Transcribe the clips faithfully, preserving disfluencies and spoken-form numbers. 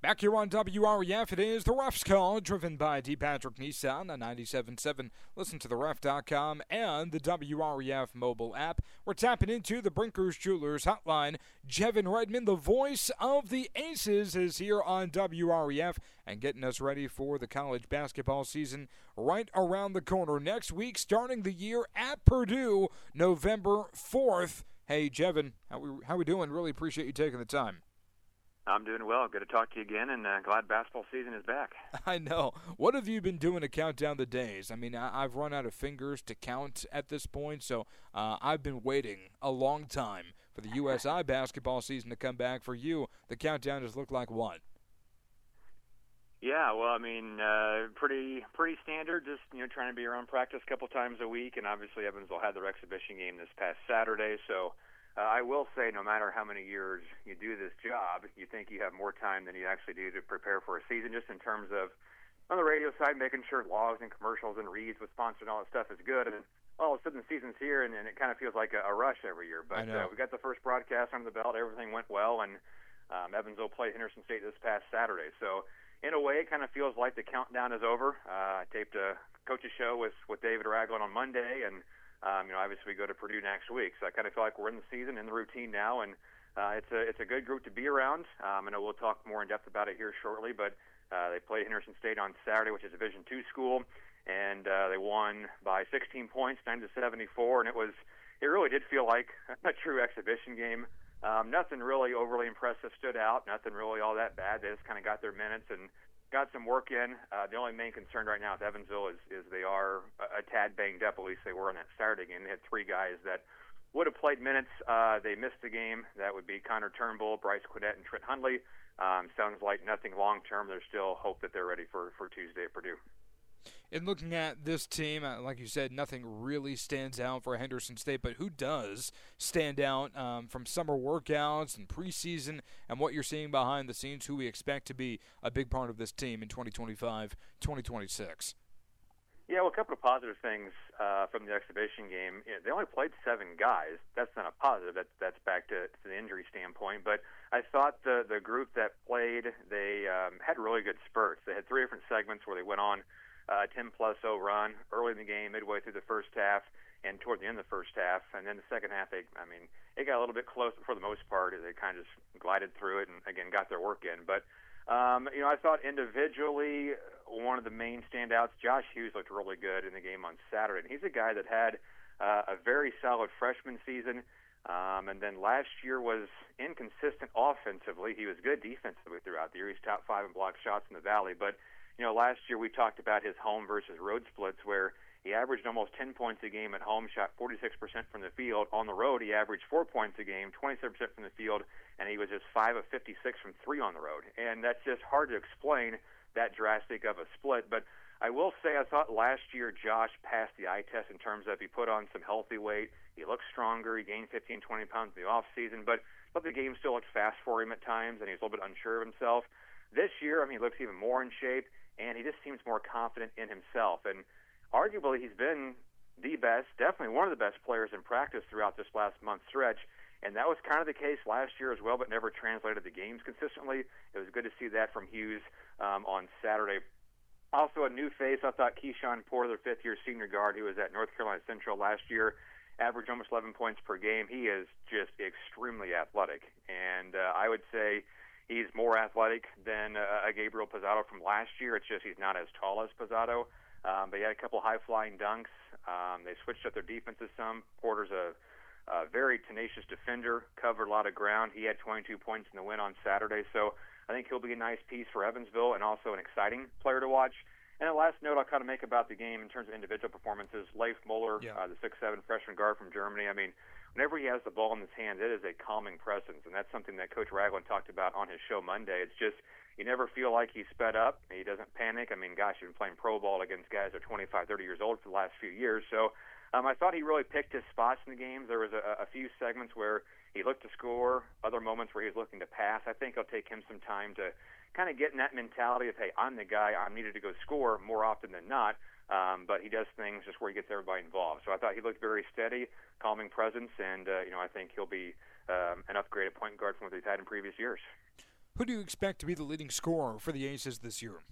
Back here on W R E F, it is The Ref's Call, driven by D. Patrick Nissan on ninety-seven point seven. Listen to the ref dot com and the W R E F mobile app. We're tapping into the Brinkers Jewelers hotline. Jevin Redmond, the voice of the Aces, is here on W R E F and getting us ready for the college basketball season right around the corner. Next week, starting the year at Purdue, November fourth. Hey, Jevin, how we, how we doing? Really appreciate you taking the time. I'm doing well. Good to talk to you again, and uh, glad basketball season is back. I know. What have you been doing to count down the days? I mean, I- I've run out of fingers to count at this point, so uh, I've been waiting a long time for the U S I basketball season to come back. For you, the countdown has looked like what? Yeah, well, I mean, uh, pretty pretty standard. Just you know, trying to be around practice a couple times a week, and obviously Evansville had their exhibition game this past Saturday, so. Uh, I will say, no matter how many years you do this job, you think you have more time than you actually do to prepare for a season, just in terms of, on the radio side, making sure logs and commercials and reads with sponsors and all that stuff is good. And then all of a sudden the season's here, and, and it kind of feels like a, a rush every year. But uh, we got the first broadcast under the belt. Everything went well, and um, Evansville played Henderson State this past Saturday. So in a way, it kind of feels like the countdown is over. Uh, I taped a coach's show with, with David Ragland on Monday, and Um, you know, obviously we go to Purdue next week, so I kind of feel like we're in the season, in the routine now, and uh, it's a it's a good group to be around. Um, I know we'll talk more in depth about it here shortly, but uh, they played Henderson State on Saturday, which is a Division two school, and uh, they won by sixteen points, nine to seventy-four, and it was it really did feel like a true exhibition game. Um, nothing really overly impressive stood out, nothing really all that bad. They just kind of got their minutes and got some work in. Uh, the only main concern right now with Evansville is, is they are a, a tad banged up. At least they were in that Saturday game. They had three guys that would have played minutes. Uh, they missed the game. That would be Connor Turnbull, Bryce Quidette, and Trent Hundley. Um, sounds like nothing long-term. There's still hope that they're ready for, for Tuesday at Purdue. In looking at this team, uh, like you said, nothing really stands out for Henderson State, but who does stand out um, from summer workouts and preseason and what you're seeing behind the scenes, who we expect to be a big part of this team in twenty twenty-five, twenty twenty-six? Yeah, well, a couple of positive things uh, from the exhibition game. You know, they only played seven guys. That's not a positive. That's, that's back to, to the injury standpoint. But I thought the, the group that played, they um, had really good spurts. They had three different segments where they went on a ten plus oh run early in the game, midway through the first half, and toward the end of the first half. And then the second half, they, I mean, it got a little bit close, but for the most part, they kind of just glided through it and, again, got their work in. But, um, you know, I thought individually one of the main standouts, Josh Hughes, looked really good in the game on Saturday. And he's a guy that had uh, a very solid freshman season. Um, and then last year was inconsistent offensively. He was good defensively throughout the year. He's top five in block shots in the Valley. But you know, last year we talked about his home versus road splits, where he averaged almost ten points a game at home, shot forty-six percent from the field. On the road, he averaged four points a game, twenty-seven percent from the field, and he was just five of fifty-six from three on the road. And that's just hard to explain, that drastic of a split. But I will say I thought last year Josh passed the eye test in terms of he put on some healthy weight. He looked stronger. He gained fifteen, twenty pounds in the offseason, but, but the game still looked fast for him at times, and he was a little bit unsure of himself. This year, I mean, he looks even more in shape, and he just seems more confident in himself. And arguably, he's been the best, definitely one of the best players in practice throughout this last month stretch. And that was kind of the case last year as well, but never translated to games consistently. It was good to see that from Hughes um, on Saturday. Also, a new face, I thought Keyshawn Porter, the fifth-year senior guard, who was at North Carolina Central last year, averaged almost eleven points per game. He is just extremely athletic. And uh, I would say he's more athletic than uh, a Gabriel Posado from last year. It's just he's not as tall as Posado. Um, but he had a couple high-flying dunks. Um, they switched up their defenses some. Porter's a, a very tenacious defender, covered a lot of ground. He had twenty-two points in the win on Saturday. So I think he'll be a nice piece for Evansville and also an exciting player to watch. And the last note I'll kind of make about the game in terms of individual performances, Leif Muller, yeah. uh, the six seven freshman guard from Germany. I mean, whenever he has the ball in his hands, it is a calming presence, and that's something that Coach Ragland talked about on his show Monday. It's just you never feel like he's sped up. He doesn't panic. I mean, gosh, you've been playing pro ball against guys that are twenty-five, thirty years old for the last few years. So um, I thought he really picked his spots in the games. There was a, a few segments where he looked to score, other moments where he was looking to pass. I think it'll take him some time to kind of get in that mentality of, hey, I'm the guy, I'm needed to go score more often than not. Um, but he does things just where he gets everybody involved. So I thought he looked very steady, calming presence, and uh, you know I think he'll be um, an upgraded point guard from what he's had in previous years. Who do you expect to be the leading scorer for the Aces this year?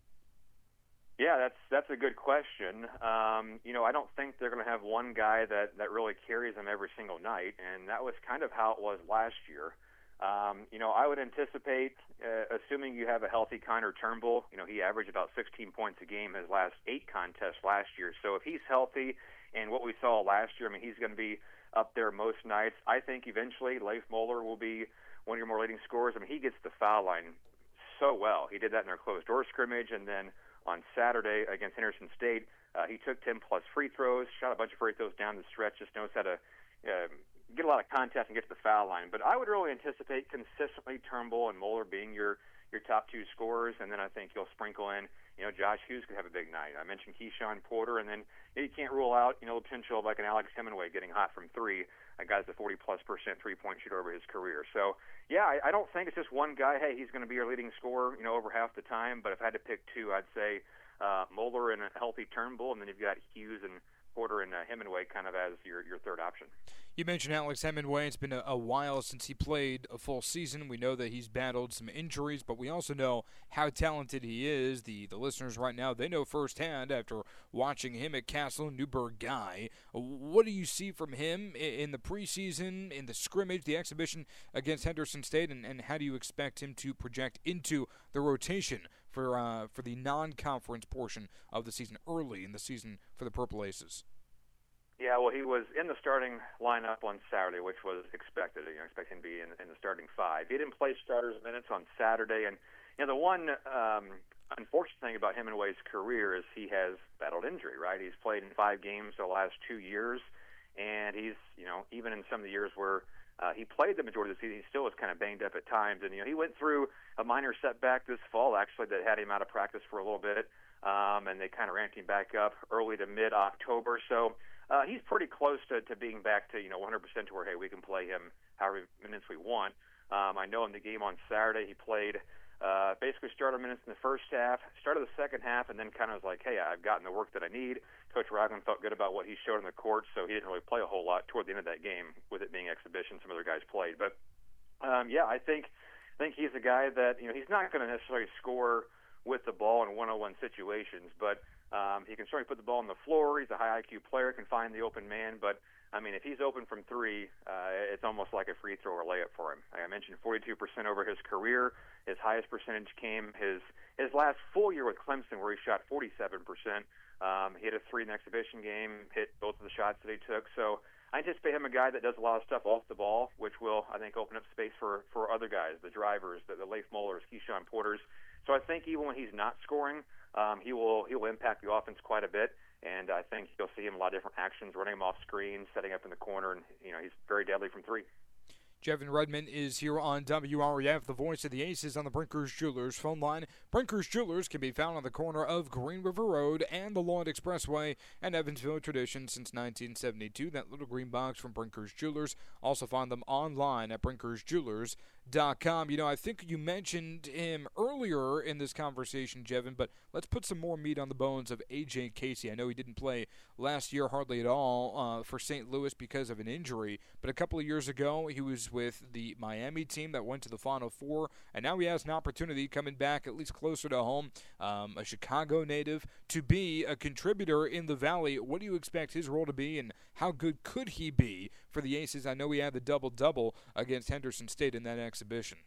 Yeah, that's that's a good question. Um, you know, I don't think they're going to have one guy that, that really carries them every single night, and that was kind of how it was last year. Um, you know, I would anticipate, uh, assuming you have a healthy Connor Turnbull, you know, he averaged about sixteen points a game his last eight contests last year. So if he's healthy, and what we saw last year, I mean, he's going to be up there most nights. I think eventually Leif Moeller will be one of your more leading scorers. I mean, he gets the foul line so well. He did that in their closed door scrimmage, and then on Saturday against Henderson State, uh, he took ten plus free throws, shot a bunch of free throws down the stretch, just knows how to uh, get a lot of contact and get to the foul line. But I would really anticipate consistently Turnbull and Moeller being your your top two scorers, and then I think you'll sprinkle in, you know, Josh Hughes could have a big night. I mentioned Keyshawn Porter, and then you can't rule out, you know, the potential of like an Alex Hemingway getting hot from three. That guy's a forty plus percent three-point shooter over his career. So, yeah, I, I don't think it's just one guy, hey, he's going to be your leading scorer, you know, over half the time. But if I had to pick two, I'd say uh, Moeller and a healthy Turnbull, and then you've got Hughes and Porter and uh, Hemingway kind of as your, your third option. You mentioned Alex Hemingway. It's been a, a while since he played a full season. We know that he's battled some injuries, but we also know how talented he is. The the listeners right now, they know firsthand after watching him at Castle Newburgh Guy. What do you see from him in the preseason, in the scrimmage, the exhibition against Henderson State, and, and how do you expect him to project into the rotation for uh, for the non-conference portion of the season, early in the season for the Purple Aces? Yeah, well, he was in the starting lineup on Saturday, which was expected. You know, expecting to be in, in the starting five. He didn't play starters minutes on Saturday, and you know the one um, unfortunate thing about Hemingway's career is he has battled injury. Right, he's played in five games the last two years, and he's you know even in some of the years where uh, he played the majority of the season, he still was kind of banged up at times. And you know he went through a minor setback this fall, actually, that had him out of practice for a little bit, um, and they kind of ramped him back up early to mid October. So. Uh, he's pretty close to, to being back to, you know, one hundred percent to where, hey, we can play him however many minutes we want. Um, I know in the game on Saturday he played uh, basically starter minutes in the first half, started the second half, and then kind of was like, hey, I've gotten the work that I need. Coach Ragland felt good about what he showed on the court, so he didn't really play a whole lot toward the end of that game, with it being exhibition. Some other guys played. But, um, yeah, I think I think he's a guy that, you know, he's not going to necessarily score with the ball in one-on-one situations, but Um, he can certainly put the ball on the floor. He's a high I Q player, can find the open man. But, I mean, if he's open from three, uh, it's almost like a free throw or layup for him. Like I mentioned, forty-two percent over his career. His highest percentage came his his last full year with Clemson, where he shot forty-seven percent. Um, he hit a three in the exhibition game, hit both of the shots that he took. So I anticipate him a guy that does a lot of stuff off the ball, which will, I think, open up space for, for other guys, the drivers, the, the Leif Moellers, Keyshawn Porters. So I think even when he's not scoring, um, he will he will impact the offense quite a bit, and I think you'll see him a lot of different actions, running him off screens, setting up in the corner, and you know he's very deadly from three. Jevin Redmond is here on W R E F, the voice of the Aces, on the Brinker's Jewelers phone line. Brinker's Jewelers can be found on the corner of Green River Road and the Lloyd Expressway, and Evansville tradition since nineteen seventy-two. That little green box from Brinker's Jewelers. Also find them online at brinkers jewelers dot com. You know, I think you mentioned him earlier in this conversation, Jevin, but let's put some more meat on the bones of A J Casey. I know he didn't play last year hardly at all uh, for Saint Louis because of an injury, but a couple of years ago he was with the Miami team that went to the Final Four, and now he has an opportunity coming back at least closer to home, um, a Chicago native, to be a contributor in the Valley. What do you expect his role to be, and how good could he be for the Aces? I know he had the double-double against Henderson State in that exhibition.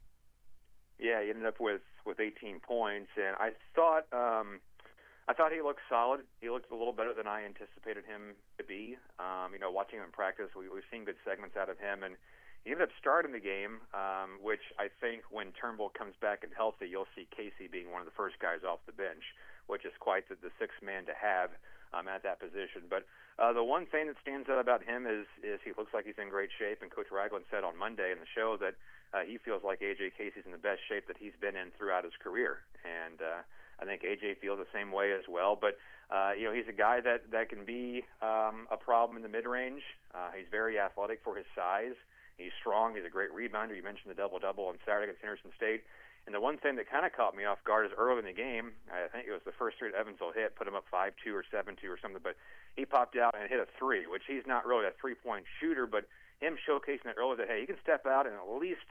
Yeah, he ended up with, with eighteen points, and I thought um, I thought he looked solid. He looked a little better than I anticipated him to be. Um, you know, watching him in practice, we, we've seen good segments out of him, and he ended up starting the game, um, which I think when Turnbull comes back and healthy, you'll see Casey being one of the first guys off the bench, which is quite the, the sixth man to have um, at that position. But uh, the one thing that stands out about him is is he looks like he's in great shape, and Coach Ragland said on Monday in the show that uh, he feels like A J Casey's in the best shape that he's been in throughout his career, and uh, I think A J feels the same way as well. But uh, you know, he's a guy that that can be um, a problem in the mid-range. Uh, he's very athletic for his size. He's strong. He's a great rebounder. You mentioned the double-double on Saturday against Henderson State. And the one thing that kind of caught me off guard is early in the game, I think it was the first three that Evansville hit, put him up five two or seven two or something, but he popped out and hit a three, which he's not really a three-point shooter, but him showcasing it early that, hey, he can step out and at least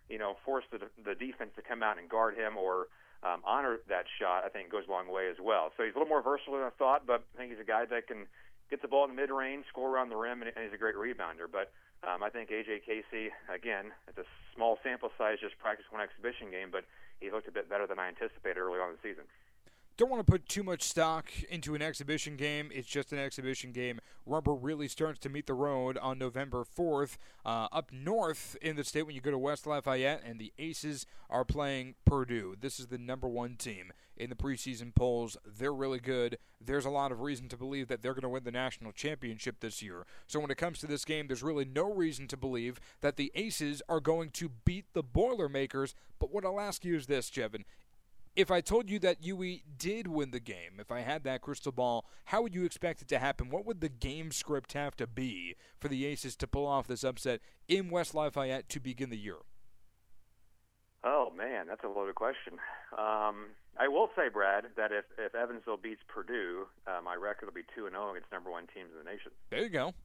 you know, force the the defense to come out and guard him or um, honor that shot, I think goes a long way as well. So he's a little more versatile than I thought, but I think he's a guy that can get the ball in the mid-range, score around the rim, and, and he's a great rebounder. But um, I think A J Casey, again, it's a small sample size, just practice one exhibition game, but he looked a bit better than I anticipated early on in the season. Don't want to put too much stock into an exhibition game. It's just an exhibition game. Rubber really starts to meet the road on November fourth uh, up north in the state when you go to West Lafayette, and the Aces are playing Purdue. This is the number one team in the preseason polls. They're really good. There's a lot of reason to believe that they're going to win the national championship this year. So when it comes to this game, there's really no reason to believe that the Aces are going to beat the Boilermakers. But what I'll ask you is this, Jevin. If I told you that U E did win the game, if I had that crystal ball, how would you expect it to happen? What would the game script have to be for the Aces to pull off this upset in West Lafayette to begin the year? Oh, man, that's a loaded question. Um, I will say, Brad, that if, if Evansville beats Purdue, uh, my record will be two and oh against number one teams in the nation. There you go.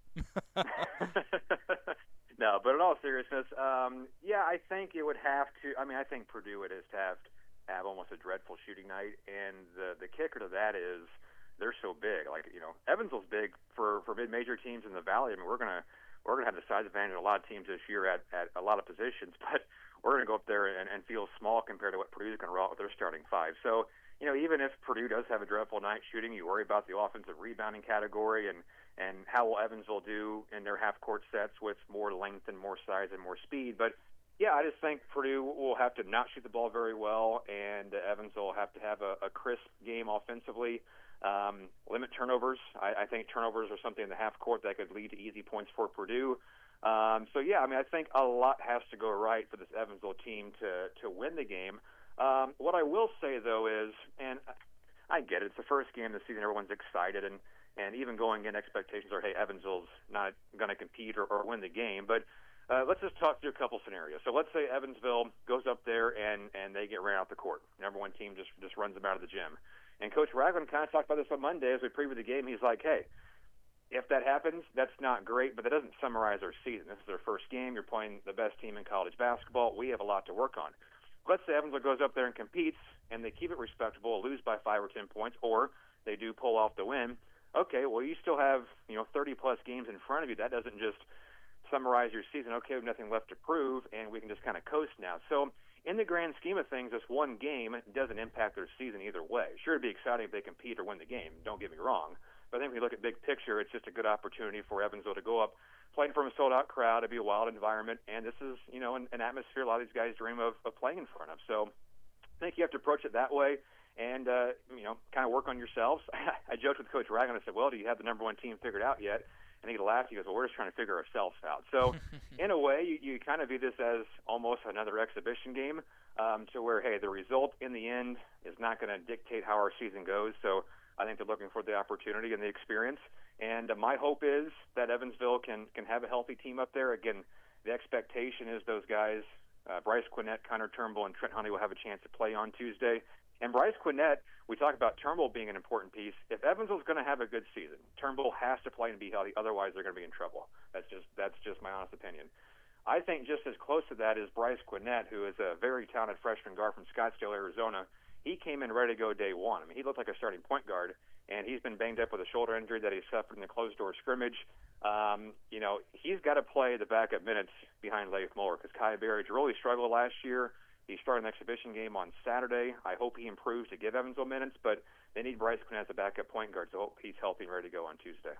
No, but in all seriousness, um, yeah, I think it would have to – I mean, I think Purdue would have to have – have almost a dreadful shooting night, and the the kicker to that is they're so big. Like, you know, Evansville's big for, for mid-major teams in the Valley. I mean, we're gonna we're gonna have the size advantage of a lot of teams this year at, at a lot of positions, but we're gonna go up there and, and feel small compared to what Purdue's gonna roll out with their starting five. So, you know, even if Purdue does have a dreadful night shooting, you worry about the offensive rebounding category and and how will Evansville do in their half-court sets with more length and more size and more speed, but yeah, I just think Purdue will have to not shoot the ball very well, and uh, Evansville will have to have a, a crisp game offensively, um, limit turnovers. I, I think turnovers are something in the half court that could lead to easy points for Purdue. Um, so, yeah, I mean, I think a lot has to go right for this Evansville team to, to win the game. Um, what I will say, though, is, and I get it, it's the first game of the season, everyone's excited, and, and even going in, expectations are, hey, Evansville's not going to compete or, or win the game, but Uh, let's just talk through a couple scenarios. So let's say Evansville goes up there and, and they get ran out the court. Number one team just, just runs them out of the gym. And Coach Ragland kind of talked about this on Monday as we previewed the game. He's like, hey, if that happens, that's not great, but that doesn't summarize our season. This is their first game. You're playing the best team in college basketball. We have a lot to work on. Let's say Evansville goes up there and competes, and they keep it respectable, lose by five or ten points, or they do pull off the win. Okay, well, you still have, you know, thirty-plus games in front of you. That doesn't just summarize your season. Okay, we have nothing left to prove, and we can just kind of coast now. So in the grand scheme of things, this one game doesn't impact their season either way. Sure, it'd be exciting if they compete or win the game. Don't get me wrong. But I think when you look at big picture, it's just a good opportunity for Evansville to go up, playing from a sold-out crowd. It'd be a wild environment, and this is, you know, an, an atmosphere a lot of these guys dream of, of playing in front of. So I think you have to approach it that way and, uh, you know, kind of work on yourselves. I joked with Coach Ragland. I said, well, do you have the number one team figured out yet? And he laughed. He goes, well, we're just trying to figure ourselves out. So in a way, you, you kind of view this as almost another exhibition game um, to where, hey, the result in the end is not going to dictate how our season goes. So I think they're looking for the opportunity and the experience. And uh, my hope is that Evansville can, can have a healthy team up there. Again, the expectation is those guys, uh, Bryce Quinnett, Connor Turnbull, and Trent Honey will have a chance to play on Tuesday. And Bryce Quinnett, we talk about Turnbull being an important piece. If Evansville's going to have a good season, Turnbull has to play and be healthy. Otherwise, they're going to be in trouble. That's just that's just my honest opinion. I think just as close to that is Bryce Quinnett, who is a very talented freshman guard from Scottsdale, Arizona. He came in ready to go day one. I mean, he looked like a starting point guard, and he's been banged up with a shoulder injury that he suffered in the closed-door scrimmage. Um, you know, he's got to play the backup minutes behind Leif Muller because Kai Berridge really struggled last year. He started an exhibition game on Saturday. I hope he improves to give Evansville minutes, but they need Bryce Quinnett as a backup point guard, so he's healthy and ready to go on Tuesday.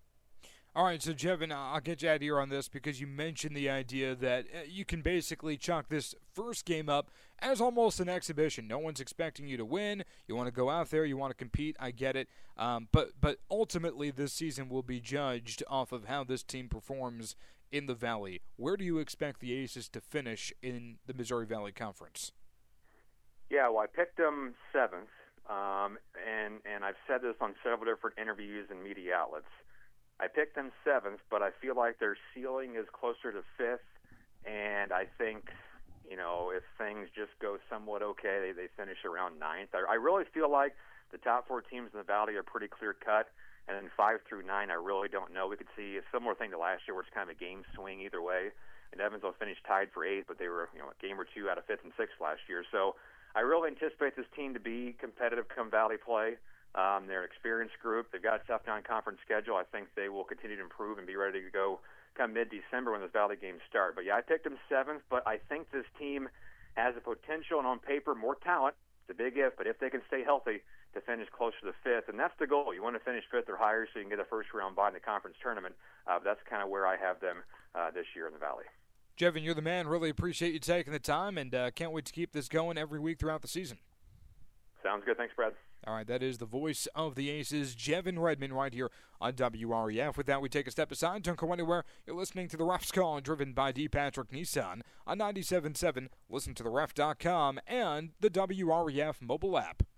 All right, so, Jevin, I'll get you out of here on this because you mentioned the idea that you can basically chalk this first game up as almost an exhibition. No one's expecting you to win. You want to go out there. You want to compete. I get it. Um, but, but ultimately this season will be judged off of how this team performs in the Valley. Where do you expect the Aces to finish in the Missouri Valley Conference? Yeah, well, I picked them seventh, um, and, and I've said this on several different interviews and media outlets. I picked them seventh, but I feel like their ceiling is closer to fifth, and I think, you know, if things just go somewhat okay, they, they finish around ninth. I, I really feel like the top four teams in the Valley are pretty clear-cut, and then five through nine, I really don't know. We could see a similar thing to last year where it's kind of a game swing either way. and Evansville finished tied for eighth, but they were you know a game or two out of fifth and sixth last year. So I really anticipate this team to be competitive come Valley play. Um, they're an experienced group. They've got a tough non-conference schedule. I think they will continue to improve and be ready to go come mid-December when those Valley games start. But, yeah, I picked them seventh, but I think this team has the potential and on paper more talent. It's a big if, but if they can stay healthy, to finish closer to fifth, and that's the goal. You want to finish fifth or higher so you can get a first-round bye in the conference tournament. Uh, that's kind of where I have them uh, this year in the Valley. Jevin, you're the man. Really appreciate you taking the time, and uh, can't wait to keep this going every week throughout the season. Sounds good. Thanks, Brad. All right, that is the voice of the Aces, Jevin Redmond, right here on W R E F. With that, we take a step aside. Don't go anywhere. You're listening to The Ref's Call, driven by D. Patrick Nissan on ninety-seven point seven. Listen to the ref dot com and the W R E F mobile app.